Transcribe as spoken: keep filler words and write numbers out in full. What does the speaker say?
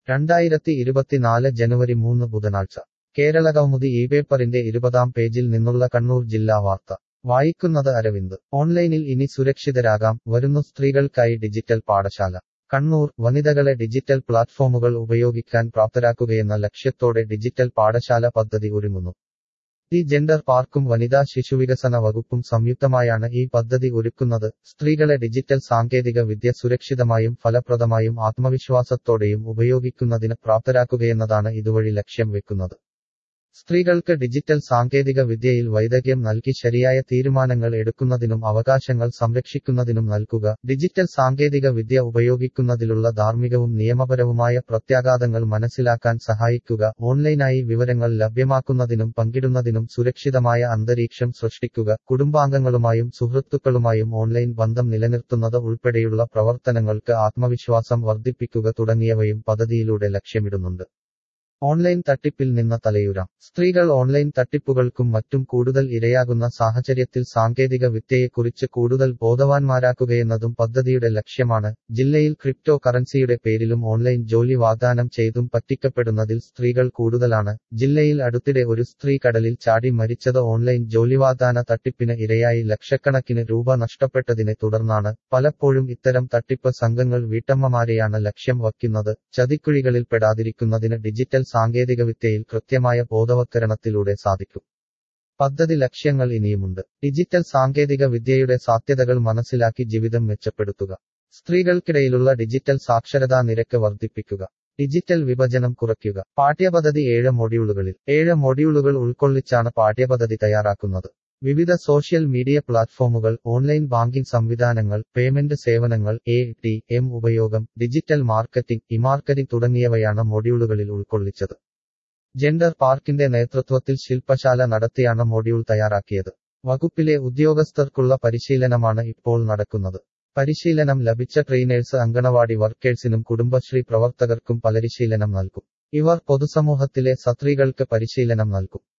രണ്ടായിരത്തി ഇരുപത്തിനാല് ജനുവരി മൂന്ന് ബുധനാഴ്ച കേരളകൗമുദി ഈ പേപ്പറിന്റെ ഇരുപതാം പേജിൽ നിന്നുള്ള കണ്ണൂർ ജില്ലാ വാർത്ത വായിക്കുന്നത് അരവിന്ദ് ഓൺലൈനിൽ ഇനി സുരക്ഷിതരാകാം വരുന്നു സ്ത്രീകൾക്കായി ഡിജിറ്റൽ പാഠശാല കണ്ണൂർ വനിതകളെ ഡിജിറ്റൽ പ്ലാറ്റ്ഫോമുകൾ ഉപയോഗിക്കാൻ പ്രാപ്തരാക്കുകയെന്ന ലക്ഷ്യത്തോടെ ഡിജിറ്റൽ പാഠശാല പദ്ധതി ഒരുങ്ങുന്നു ദി ജെൻഡർ പാർക്കും വനിതാ ശിശുവികസന വകുപ്പും സംയുക്തമായാണ് ഈ പദ്ധതി ഒരുക്കുന്നത് സ്ത്രീകളെ ഡിജിറ്റൽ സാങ്കേതിക വിദ്യ സുരക്ഷിതമായും ഫലപ്രദമായും ആത്മവിശ്വാസത്തോടെയും ഉപയോഗിക്കുന്നതിന് പ്രാപ്തരാക്കുകയെന്നതാണ് ഇതുവഴി ലക്ഷ്യം വെക്കുന്നത് സ്ത്രീകൾക്ക് ഡിജിറ്റൽ സാങ്കേതിക വിദ്യയിൽ വൈദഗ്ധ്യം നൽകി ശരിയായ തീരുമാനങ്ങൾ എടുക്കുന്നതിനും അവകാശങ്ങൾ സംരക്ഷിക്കുന്നതിനും നൽകുക ഡിജിറ്റൽ സാങ്കേതിക വിദ്യ ഉപയോഗിക്കുന്നതിലുള്ള ധാർമ്മികവും നിയമപരവുമായ പ്രത്യാഘാതങ്ങൾ മനസ്സിലാക്കാൻ സഹായിക്കുക ഓൺലൈനായി വിവരങ്ങൾ ലഭ്യമാക്കുന്നതിനും പങ്കിടുന്നതിനും സുരക്ഷിതമായ അന്തരീക്ഷം സൃഷ്ടിക്കുക കുടുംബാംഗങ്ങളുമായും സുഹൃത്തുക്കളുമായും ഓൺലൈൻ ബന്ധം നിലനിർത്തുന്നത് ഉൾപ്പെടെയുള്ള പ്രവർത്തനങ്ങൾക്ക് ആത്മവിശ്വാസം വർദ്ധിപ്പിക്കുക തുടങ്ങിയവയും പദ്ധതിയിലൂടെ ലക്ഷ്യമിടുന്നുണ്ട് ഓൺലൈൻ തട്ടിപ്പിൽ നിന്ന് തലയുരാം സ്ത്രീകൾ ഓൺലൈൻ തട്ടിപ്പുകൾക്കും മറ്റും കൂടുതൽ ഇരയാകുന്ന സാഹചര്യത്തിൽ സാങ്കേതിക വിദ്യയെക്കുറിച്ച് കൂടുതൽ ബോധവാന്മാരാക്കുകയെന്നതും പദ്ധതിയുടെ ലക്ഷ്യമാണ് ജില്ലയിൽ ക്രിപ്റ്റോ കറൻസിയുടെ പേരിലും ഓൺലൈൻ ജോലി വാഗ്ദാനം ചെയ്തും പറ്റിക്കപ്പെടുന്നതിൽ സ്ത്രീകൾ കൂടുതലാണ് ജില്ലയിൽ അടുത്തിടെ ഒരു സ്ത്രീ കടലിൽ ചാടി മരിച്ചത് ഓൺലൈൻ ജോലിവാഗ്ദാന തട്ടിപ്പിന് ഇരയായി ലക്ഷക്കണക്കിന് രൂപ നഷ്ടപ്പെട്ടതിനെ തുടർന്നാണ് പലപ്പോഴും ഇത്തരം തട്ടിപ്പ് സംഘങ്ങൾ വീട്ടമ്മമാരെയാണ് ലക്ഷ്യം വയ്ക്കുന്നത് ചതിക്കുഴികളിൽ പെടാതിരിക്കുന്നതിന് ഡിജിറ്റൽ സാങ്കേതികവിദ്യയിൽ കൃത്യമായ ബോധവത്കരണത്തിലൂടെ സാധിക്കും പദ്ധതി ലക്ഷ്യങ്ങൾ ഇനിയുമുണ്ട് ഡിജിറ്റൽ സാങ്കേതിക വിദ്യയുടെ സാധ്യതകൾ മനസ്സിലാക്കി ജീവിതം മെച്ചപ്പെടുത്തുക സ്ത്രീകൾക്കിടയിലുള്ള ഡിജിറ്റൽ സാക്ഷരതാ നിരക്ക് വർദ്ധിപ്പിക്കുക ഡിജിറ്റൽ വിഭജനം കുറയ്ക്കുക പാഠ്യപദ്ധതി ഏഴ് മൊഡ്യൂളുകളിൽ ഏഴ് മൊഡ്യൂളുകൾ ഉൾക്കൊള്ളിച്ചാണ് പാഠ്യപദ്ധതി തയ്യാറാക്കുന്നത് വിവിധ സോഷ്യൽ മീഡിയ പ്ലാറ്റ്ഫോമുകൾ ഓൺലൈൻ ബാങ്കിംഗ് സംവിധാനങ്ങൾ പേയ്മെന്റ് സേവനങ്ങൾ എ ടി എം ഉപയോഗം ഡിജിറ്റൽ മാർക്കറ്റിംഗ് ഇമാർക്കറ്റിംഗ് തുടങ്ങിയവയാണ് മൊഡ്യൂളുകളിൽ ഉൾക്കൊള്ളിച്ചത് ജെൻഡർ പാർക്കിന്റെ നേതൃത്വത്തിൽ ശില്പശാല നടത്തിയാണ് മൊഡ്യൂൾ തയ്യാറാക്കിയത് വകുപ്പിലെ ഉദ്യോഗസ്ഥർക്കുള്ള പരിശീലനമാണ് ഇപ്പോൾ നടക്കുന്നത് പരിശീലനം ലഭിച്ച ട്രെയിനേഴ്സ് അങ്കണവാടി വർക്കേഴ്സിനും കുടുംബശ്രീ പ്രവർത്തകർക്കും പരിശീലനം നൽകും ഇവർ പൊതുസമൂഹത്തിലെ സ്ത്രീകൾക്ക് പരിശീലനം നൽകും